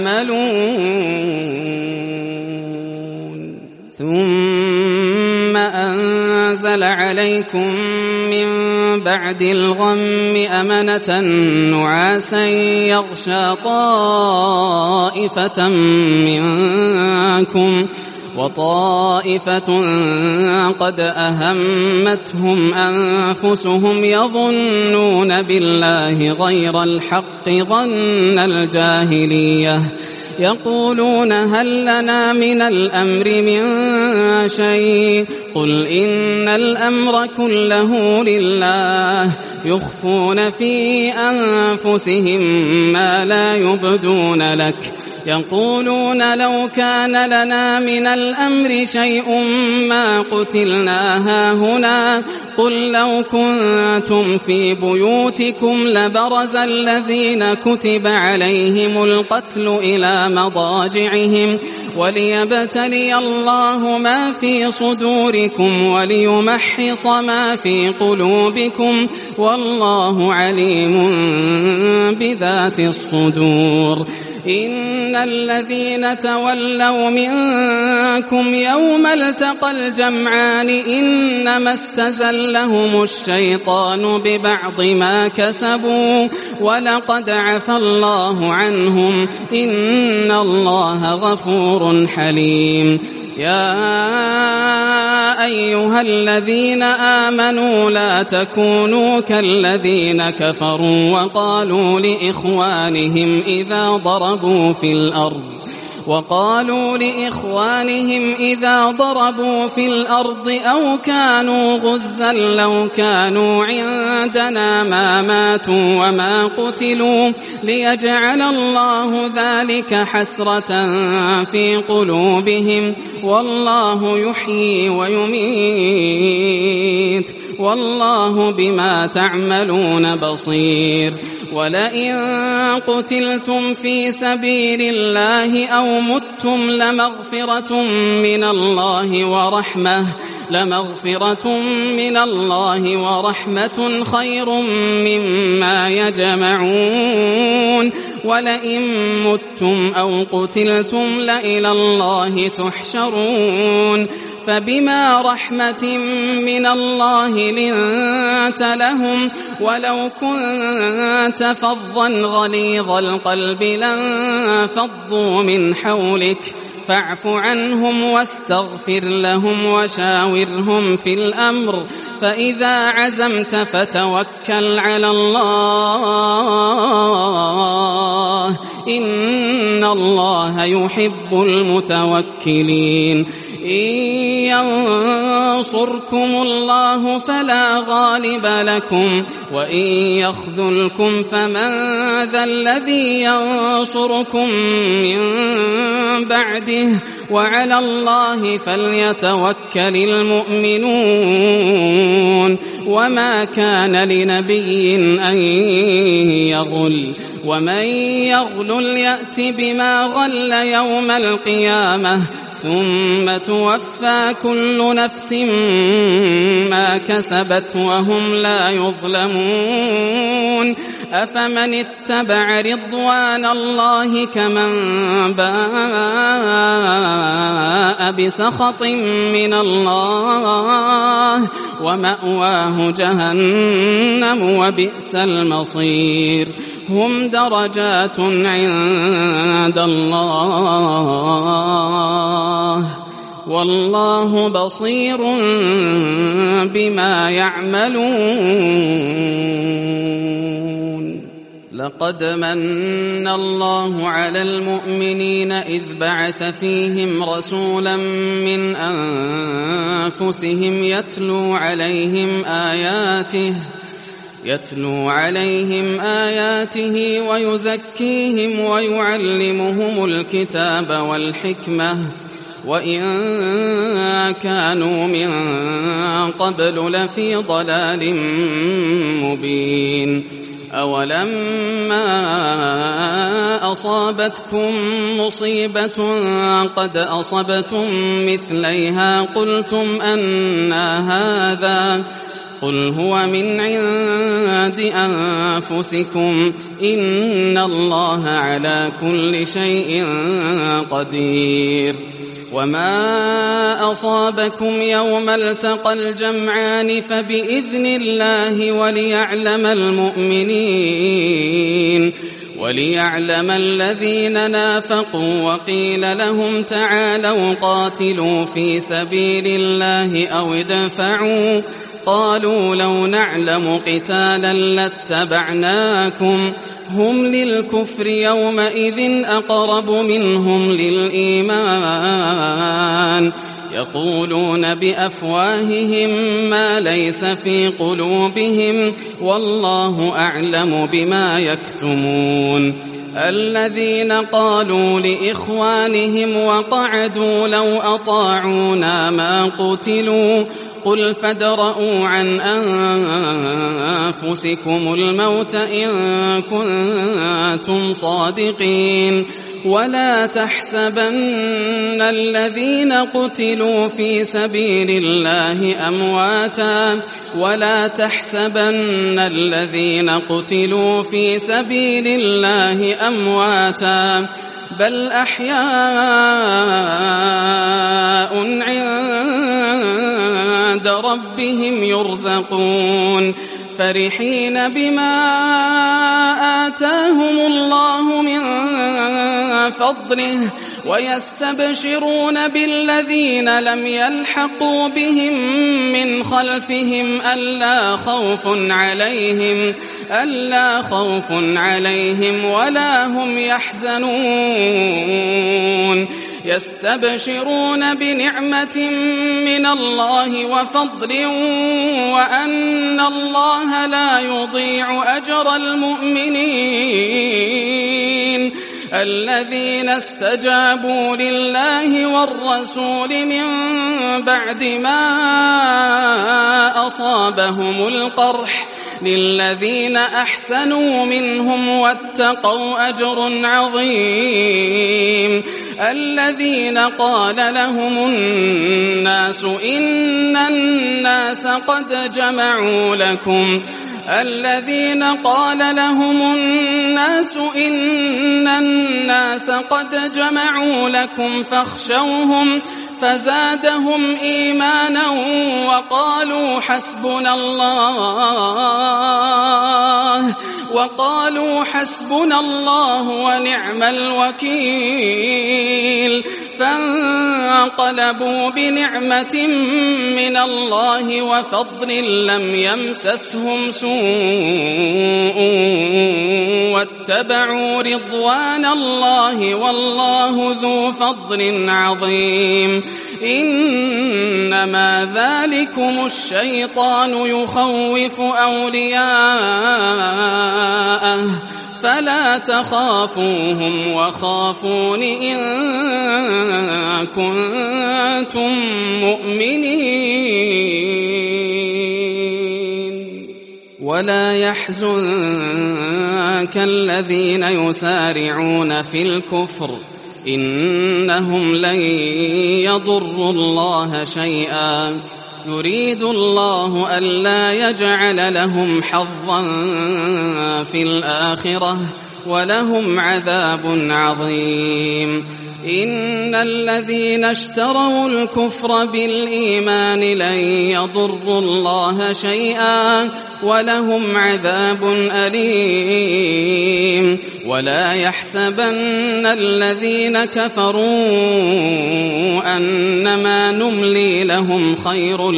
B: تعملون. ثم أنزل عليكم من بعد الغم أمنة نعاسا يغشى طائفة منكم وطائفة قد أهمتهم أنفسهم يظنون بالله غير الحق ظن الجاهلية يقولون هل لنا من الأمر من شيء قل إن الأمر كله لله يخفون في أنفسهم ما لا يبدون لك يقولون لو كان لنا من الأمر شيء ما قتلنا هاهنا قل لو كنتم في بيوتكم لبرز الذين كتب عليهم القتل إلى مضاجعهم وليبتلي الله ما في صدوركم وليمحص ما في قلوبكم والله عليم بذات الصدور. إن الذين تولوا منكم يوم التقى الجمعان إنما استزلهم الشيطان ببعض ما كسبوا ولقد عفى الله عنهم إن الله غفور حليم. يا أيها الذين آمنوا لا تكونوا كالذين كفروا وقالوا لإخوانهم إذا ضربوا في الأرض وقالوا لإخوانهم إذا ضربوا في الأرض أو كانوا غزا لو كانوا عندنا ما ماتوا وما قتلوا ليجعل الله ذلك حسرة في قلوبهم والله يحيي ويميت والله بما تعملون بصير. ولئن قتلتم في سبيل الله أو متم لمغفرة من الله ورحمة لمغفرة من الله ورحمة خير مما يجمعون. ولئن متم أو قتلتم لإلى الله تحشرون. فبما رحمة من الله لنت لهم ولو كنت فظا غليظ القلب لانفضوا من حولك فاعف عنهم واستغفر لهم وشاورهم في الأمر فإذا عزمت فتوكل على الله إن الله يحب المتوكلين. إن ينصركم الله فلا غالب لكم وإن يخذلكم فمن ذا الذي ينصركم من بعده وعلى الله فليتوكل المؤمنون. وما كان لنبي أن يغل ومن يغلل يأت بما غل يوم القيامة ثم توفى كل نفس ما كسبت وهم لا يظلمون. أفمن اتبع رضوان الله كمن باء بسخط من الله ومأواه جهنم وبئس المصير. هم درجات عند الله والله بصير بما يعملون. لقد من الله على المؤمنين إذ بعث فيهم رسولا من أنفسهم يتلو عليهم آياته يتلو عليهم آياته ويزكيهم ويعلمهم الكتاب والحكمة وإن كانوا من قبل لفي ضلال مبين. أولما أصابتكم مصيبة قد أصبتم مثليها قلتم أنى هذا قل هو من عند أنفسكم إن الله على كل شيء قدير. وما أصابكم يوم التقى الجمعان فبإذن الله وليعلم المؤمنين وليعلم الذين نافقوا. وقيل لهم تعالوا قاتلوا في سبيل الله أو ادفعوا قالوا لو نعلم قتالا لاتبعناكم هم للكفر يومئذ أقرب منهم للإيمان يقولون بأفواههم ما ليس في قلوبهم والله أعلم بما يكتمون. الذين قالوا لإخوانهم وقعدوا لو أطاعونا ما قتلوا قل فادرءوا عن أنفسكم الموت إن كنتم صادقين. ولا تحسبن الذين قتلوا في سبيل الله أمواتا ولا تحسبن الذين قتلوا في سبيل الله أمواتا بل أحياء عند ربهم يرزقون فرحين بما آتاهم الله من فضله ويستبشرون بالذين لم يلحقوا بهم من خلفهم ألا خوف عليهم ألا خوف عليهم ولا هم يحزنون. يستبشرون بنعمة من الله وفضل وأن الله لا يضيع أجر المؤمنين الذين استجابوا لله والرسول من بعد ما أصابهم القرح للذين أحسنوا منهم واتقوا أجر عظيم. الذين قال لهم الناس إن الناس قد جمعوا لكم الذين قال لهم الناس إن الناس قد جمعوا لكم فاخشوهم فزادهم إيمانا وقالوا حسبنا الله وقالوا حسبنا الله ونعم الوكيل. فانقلبوا بنعمة من الله وفضل لم يمسسهم سوء واتبعوا رضوان الله والله ذو فضل عظيم. إنما ذلكم الشيطان يخوف أولياءه فلا تخافوهم وخافون إن كنتم مؤمنين. ولا يحزنك الذين يسارعون في الكفر إنهم لن يضروا الله شيئا يريد الله ألا يجعل لهم حظا في الآخرة ولهم عذاب عظيم. إن الذين اشتروا الكفر بالإيمان لن يضروا الله شيئا ولهم عذاب أليم. ولا يحسبن الذين كفروا أنما نملي لهم خير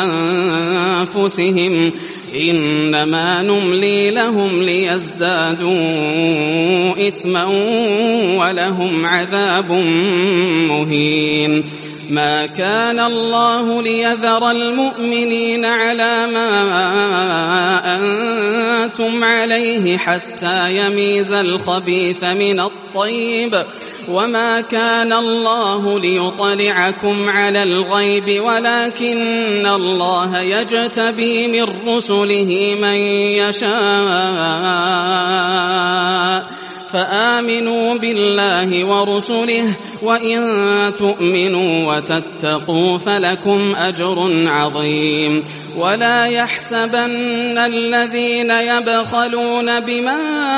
B: لأنفسهم إنما نملي لهم ليزدادوا إثما ولهم عذاب مهين. ما كان الله ليذر المؤمنين على ما أنتم عليه حتى يميز الخبيث من الطيب وما كان الله ليطلعكم على الغيب ولكن الله يجتبي من رسله من يشاء فآمنوا بالله ورسله وإن تؤمنوا وتتقوا فلكم أجر عظيم ولا يحسبن الذين يبخلون بما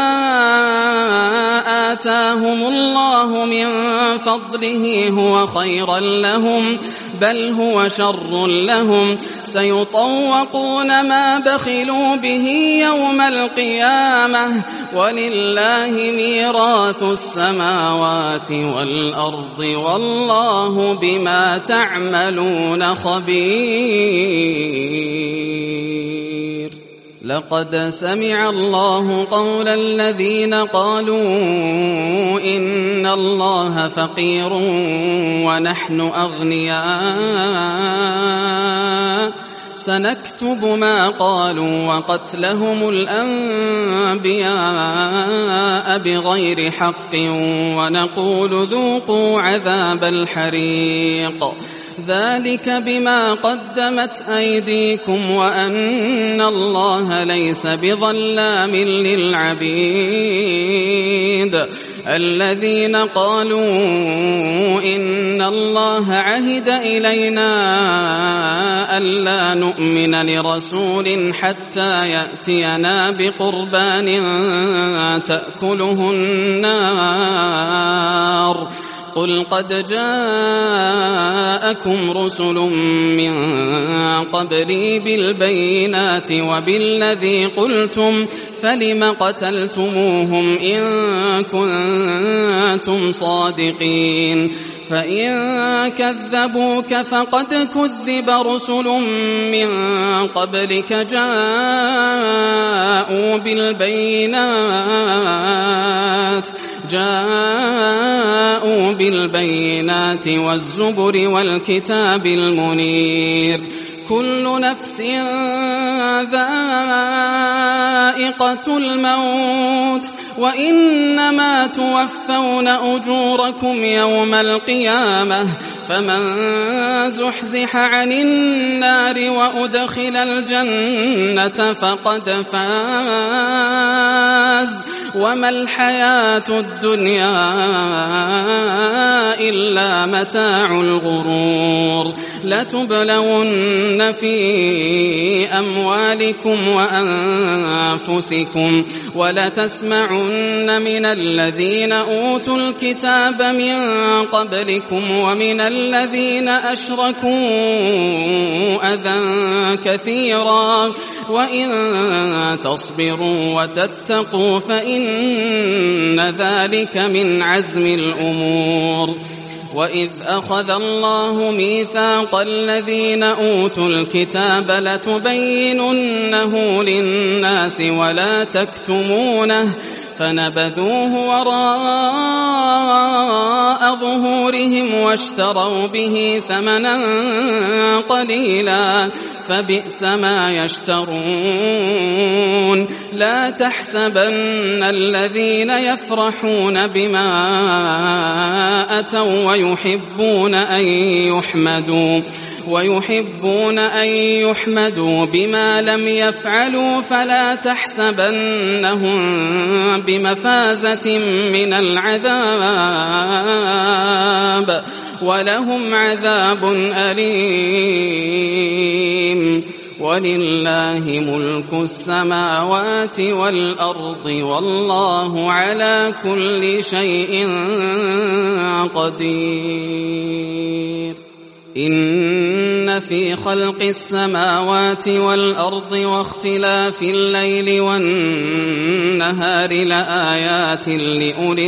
B: آتاهم الله من فضله هو خيرا لهم بل هو شر لهم سيطوقون ما بخلوا به يوم القيامة ولله ميراث السماوات والأرض والله بما تعملون خبير. لقد سمع الله قول الذين قالوا إن الله فقير ونحن أغنياء سنكتب ما قالوا وقتلهم الأنبياء بغير حق ونقول ذوقوا عذاب الحريق ذلك بما قدمت أيديكم وأن الله ليس بظلام للعبيد. الذين قالوا إن الله عهد إلينا ألا نؤمن لرسول حتى يأتينا بقربان تأكله النار قل قد جاءكم رسل من قبلي بالبينات وبالذي قلتم فلم قتلتموهم إن كنتم صادقين فإن كذبوك فقد كذب رسل من قبلك جاءوا بالبينات جاءوا بالبينات والزبر والكتاب المنير كل نفس ذائقة الموت وإنما توفون أجوركم يوم القيامة فمن زحزح عن النار وأدخل الجنة فقد فاز وما الحياة الدنيا إلا متاع الغرور. لتبلون في أموالكم وأنفسكم ولتسمعن من الذين أوتوا الكتاب من قبلكم ومن الذين أشركوا أذى كثيرا وإن تصبروا وتتقوا فإن ذلك من عزم الأمور. وإذ أخذ الله ميثاق الذين أوتوا الكتاب لتبيننه للناس ولا تكتمونه فنبذوه وراء ظهورهم واشتروا به ثمنا قليلا فبئس ما يشترون. لا تحسبن الذين يفرحون بما أتوا ويحبون أن يحمدوا ويحبون أن يحمدوا بما لم يفعلوا فلا تحسبنهم بمفازة من العذاب ولهم عذاب أليم. ولله ملك السماوات والأرض والله على كل شيء قدير. إن في خلق السماوات والأرض واختلاف الليل والنهار لآيات لأولي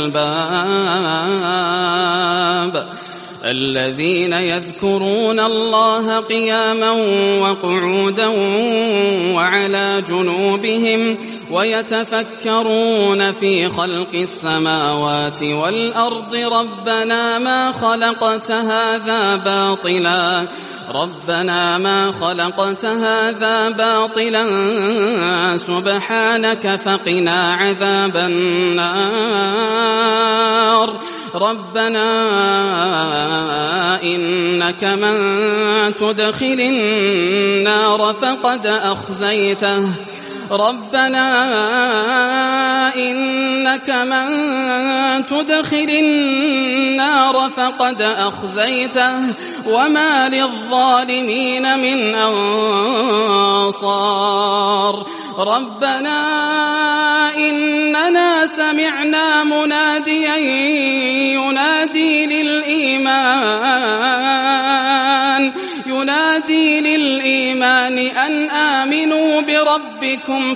B: الألباب الذين يذكرون الله قياما وقعودا وعلى جنوبهم ويتفكرون في خلق السماوات والأرض ربنا ما خلقت هذا باطلا ربنا ما خلقت هذا باطلا سبحانك فقنا عذاب النار. ربنا إنك من تدخل النار فقد أخزيته ربنا إنك من تدخل النار فقد أخزيته وما للظالمين من أنصار ربنا إننا سمعنا مناديا ينادي للإيمان ينادي للإيمان أن آمنوا بربكم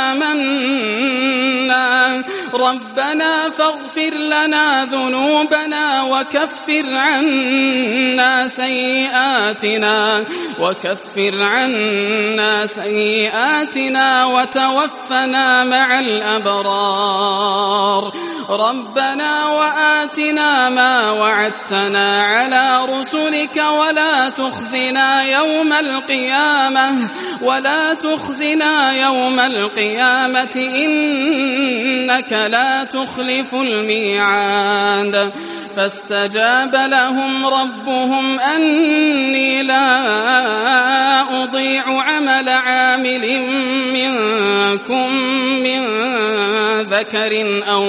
B: فآمنا ربنا فاغفر لنا ذنوبنا وكفر عنا سيئاتنا وكفر عنا سيئاتنا وتوفنا مع الأبرار ربنا وآتنا ما وعدتنا على رسلك ولا تخزنا يوم القيامة ولا تخزنا يوم القيامة إنك لا تخلف الميعاد فاستجاب لهم ربهم أني لا أضيع عمل عامل منكم من ذكر أو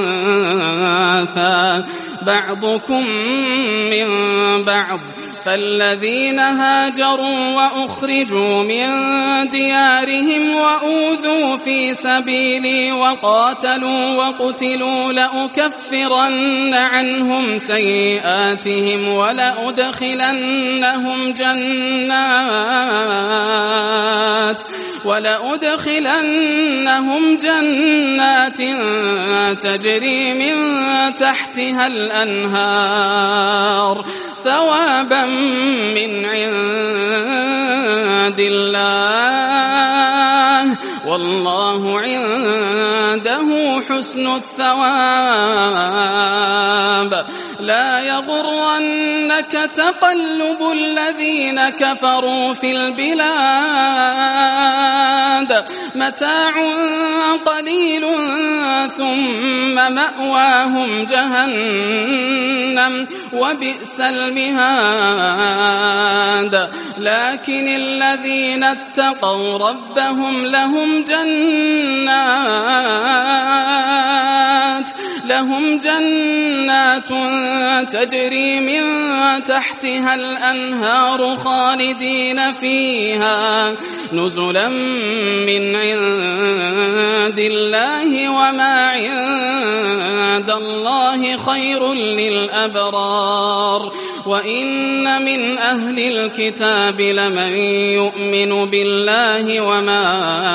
B: أنثى بعضكم من بعض فالذين هاجروا وأخرجوا من ديارهم وأوذوا في سبيلي وقاتلوا وقتلوا لأكفرن عنهم سيئاتهم ولأدخلنهم جنات ولأدخلنهم جنات تجري من تحتها الأنهار ثوابا من عند الله والله عنده حسن الثواب لا يغرنك تقلب الذين كفروا في البلاد متاع قليل ثم مأواهم جهنم وبئس المهاد لكن الذين اتقوا ربهم لهم جنات لهم جنات تجري من تحتها الأنهار خالدين فيها نزلا من عند الله وما عند الله خير للأبرار وإن من أهل الكتاب لمن يؤمن بالله وما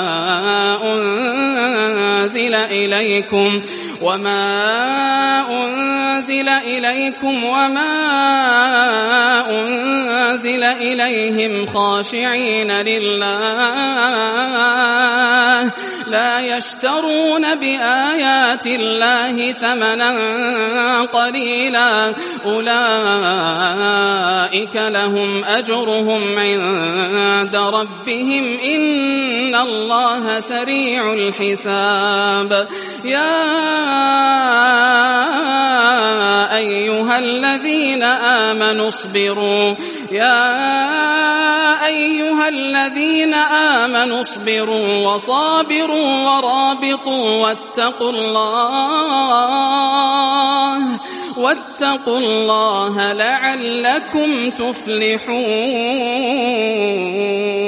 B: أنزل إليكم وما أنزل إليكم وما أنزل إليهم خاشعين لله لا يشترون بآيات الله ثمنا قليلا أولئك لهم أجرهم عند ربهم إن الله سريع الحساب يا أيها الذين آمنوا اصبروا يا أيها الذين آمنوا اصبروا وصابروا ورابطوا واتقوا الله واتقوا الله لعلكم تفلحون.